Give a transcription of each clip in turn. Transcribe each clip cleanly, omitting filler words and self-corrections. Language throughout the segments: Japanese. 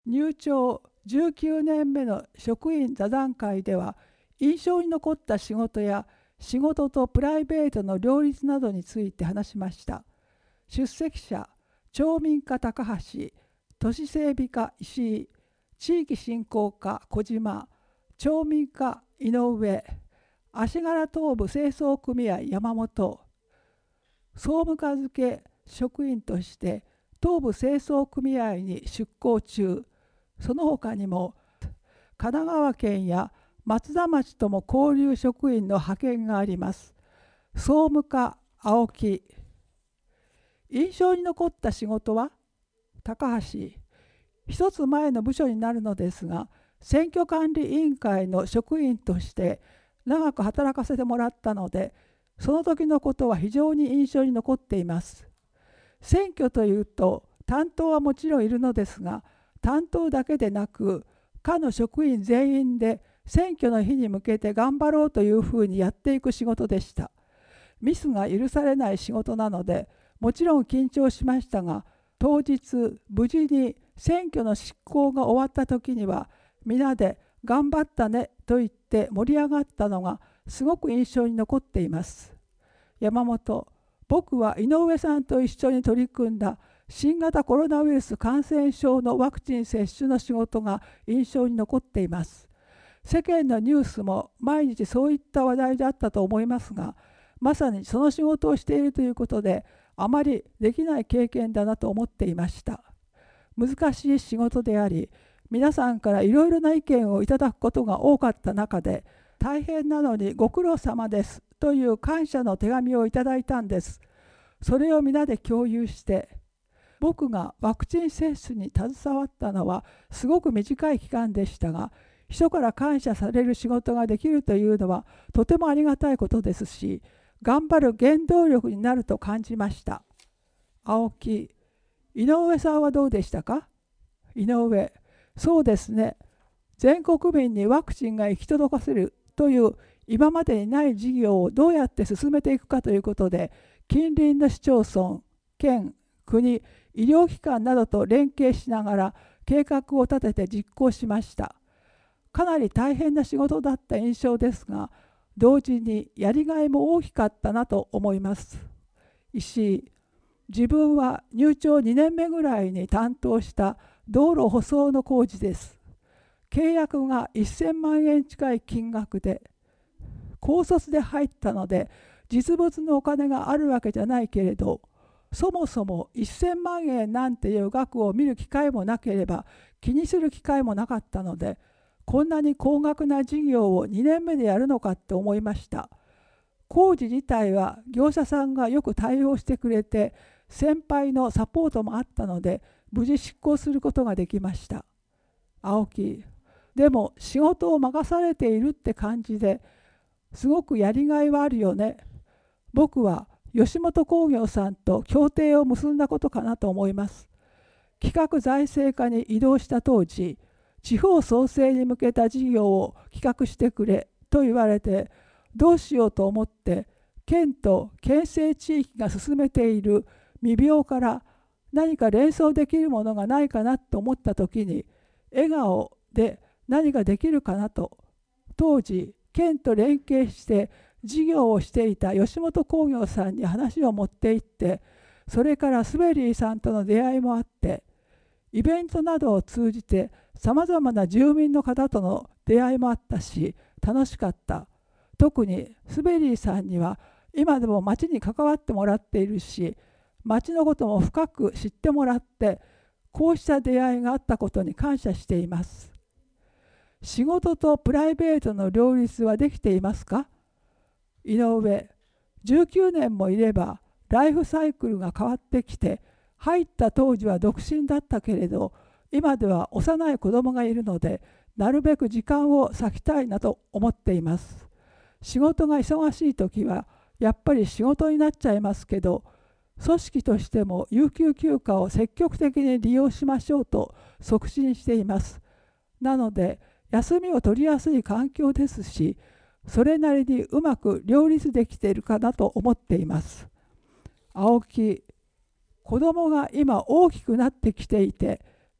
入庁19年目の職員座談会では、印象に残った仕事や仕事とプライベートの両立などについて話しました。出席者、町民課高橋、都市整備課石井、地域振興課小島、町民課井上、足柄東部清掃組合山本、総務課付職員として東部清掃組合に出向中、その他にも神奈川県や松田町とも交流職員の派遣があります。総務課青木。印象に残った仕事は高橋。一つ前の部署になるのですが、選挙管理委員会の職員として長く働かせてもらったので、その時のことは非常に印象に残っています。選挙というと担当はもちろんいるのですが、担当だけでなく課の職員全員で選挙の日に向けて頑張ろうというふうにやっていく仕事でした。ミスが許されない仕事なので、もちろん緊張しましたが、当日無事に選挙の執行が終わった時には、皆で頑張ったねと言って盛り上がったのがすごく印象に残っています。山本、僕は井上さんと一緒に取り組んだ新型コロナウイルス感染症のワクチン接種の仕事が印象に残っています。世間のニュースも毎日そういった話題だったと思いますが、まさにその仕事をしているということで、あまりできない経験だなと思っていました。難しい仕事であり、皆さんからいろいろな意見をいただくことが多かった中で、大変なのにご苦労様ですという感謝の手紙をいただいたんです。それを皆で共有して、僕がワクチン接種に携わったのはすごく短い期間でしたが、人から感謝される仕事ができるというのはとてもありがたいことですし、頑張る原動力になると感じました。青木、井上さんはどうでしたか？井上、そうですね。全国民にワクチンが行き届かせるという今までにない事業をどうやって進めていくかということで、近隣の市町村、県、国、医療機関などと連携しながら計画を立てて実行しました。かなり大変な仕事だった印象ですが、同時にやりがいも大きかったなと思います。石井、自分は入庁2年目ぐらいに担当した道路舗装の工事です。契約が1000万円近い金額で、高卒で入ったので実物のお金があるわけじゃないけれど、そもそも1000万円なんていう額を見る機会もなければ気にする機会もなかったので、こんなに高額な事業を2年目でやるのかって思いました。工事自体は業者さんがよく対応してくれて、先輩のサポートもあったので無事執行することができました。青木、でも仕事を任されているって感じですごくやりがいはあるよね。僕は吉本興業さんと協定を結んだことかなと思います。企画財政課に移動した当時、地方創生に向けた事業を企画してくれと言われて、どうしようと思って県と県政地域が進めている未病から何か連想できるものがないかなと思った時に、笑顔で何ができるかなと、当時県と連携して事業をしていた吉本興業さんに話を持って行って、それからスベリーさんとの出会いもあって、イベントなどを通じてさまざまな住民の方との出会いもあったし、楽しかった。特にスベリーさんには今でも町に関わってもらっているし、町のことも深く知ってもらって、こうした出会いがあったことに感謝しています。仕事とプライベートの両立はできていますか？井上、19年もいればライフサイクルが変わってきて、入った当時は独身だったけれど、今では幼い子供がいるので、なるべく時間を割きたいなと思っています。仕事が忙しい時はやっぱり仕事になっちゃいますけど、組織としても有給休暇を積極的に利用しましょうと促進しています。なので休みを取りやすい環境ですし、それなりにうまく両立できているかなと思っています。青木、子供が今大きくなってきていて、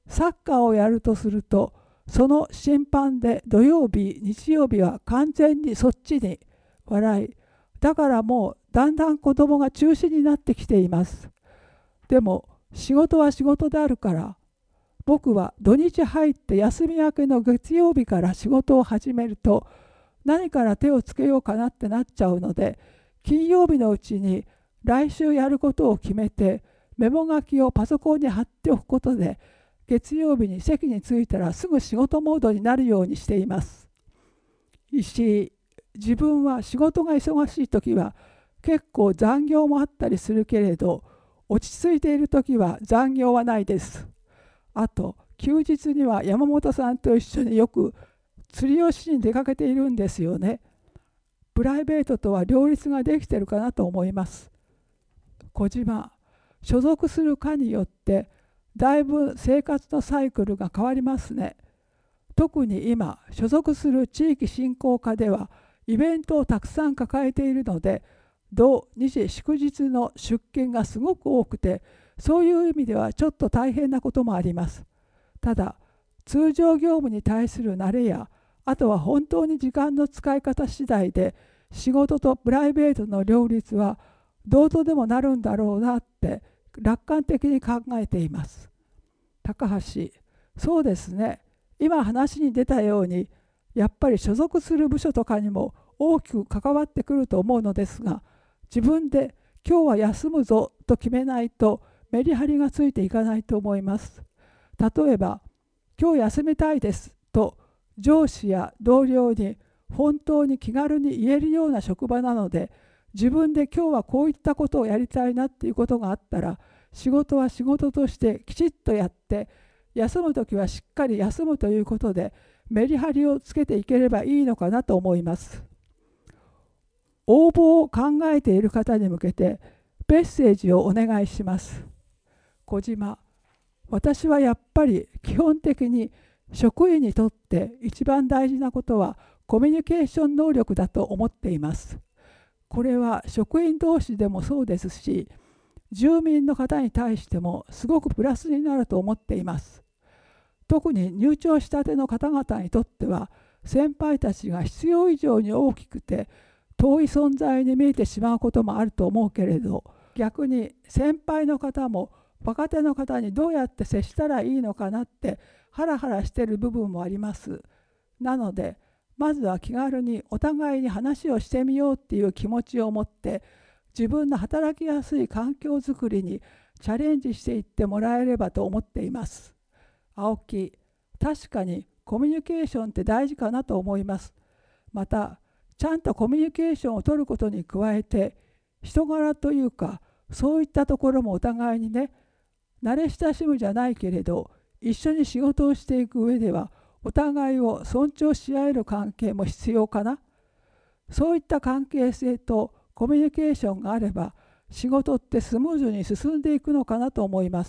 サッカーをやるとすると、その審判で土曜日、日曜日は完全にそっちに笑い、だからもうだんだん子供が中心になってきています。でも仕事は仕事であるから、僕は土日入って休み明けの月曜日から仕事を始めると、何から手をつけようかなってなっちゃうので、金曜日のうちに来週やることを決めて、メモ書きをパソコンに貼っておくことで、月曜日に席に着いたらすぐ仕事モードになるようにしています。石井、自分は仕事が忙しい時は結構残業もあったりするけれど、落ち着いている時は残業はないです。あと休日には山本さんと一緒によく釣りをしに出かけているんですよね。プライベートとは両立ができているかなと思います。小島、所属する課によってだいぶ生活のサイクルが変わりますね。特に今所属する地域振興課ではイベントをたくさん抱えているので、土日祝日の出勤がすごく多くて、そういう意味ではちょっと大変なこともあります。ただ通常業務に対する慣れや、あとは本当に時間の使い方次第で仕事とプライベートの両立はどうとでもなるんだろうなって楽観的に考えています。高橋、そうですね。今話に出たように、やっぱり所属する部署とかにも大きく関わってくると思うのですが、自分で今日は休むぞと決めないとメリハリがついていかないと思います。例えば、今日休みたいですと上司や同僚に本当に気軽に言えるような職場なので、自分で今日はこういったことをやりたいなっていうことがあったら、仕事は仕事としてきちっとやって、休むときはしっかり休むということでメリハリをつけていければいいのかなと思います。応募を考えている方に向けてメッセージをお願いします。小島、私はやっぱり基本的に職員にとって一番大事なことはコミュニケーション能力だと思っています。これは職員同士でもそうですし、住民の方に対してもすごくプラスになると思っています。特に入庁したての方々にとっては、先輩たちが必要以上に大きくて遠い存在に見えてしまうこともあると思うけれど、逆に先輩の方も若手の方にどうやって接したらいいのかなってハラハラしている部分もあります。なのでまずは気軽にお互いに話をしてみようっていう気持ちを持って、自分の働きやすい環境づくりにチャレンジしていってもらえればと思っています。青木、確かにコミュニケーションって大事かなと思います。またちゃんとコミュニケーションを取ることに加えて、人柄というかそういったところもお互いにね、慣れ親しむじゃないけれど一緒に仕事をしていく上ではお互いを尊重し合える関係も必要かな。そういった関係性とコミュニケーションがあれば仕事ってスムーズに進んでいくのかなと思います。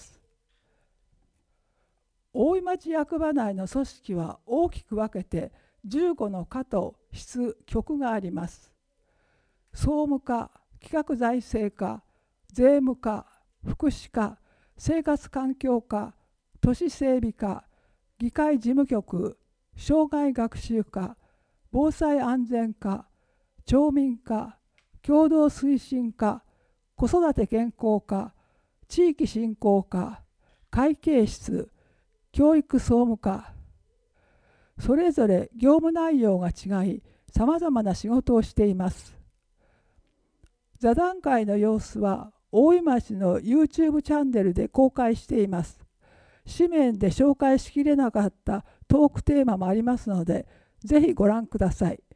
大井町役場内の組織は大きく分けて15の課と室局があります。総務課、企画財政課、税務課、福祉課、生活環境課、都市整備課、議会事務局、障害学習課、防災安全課、町民課、共同推進課、子育て健康課、地域振興課、会計室、教育総務課、それぞれ業務内容が違い、さまざまな仕事をしています。座談会の様子は大井町の YouTube チャンネルで公開しています。紙面で紹介しきれなかったトークテーマもありますので、ぜひご覧ください。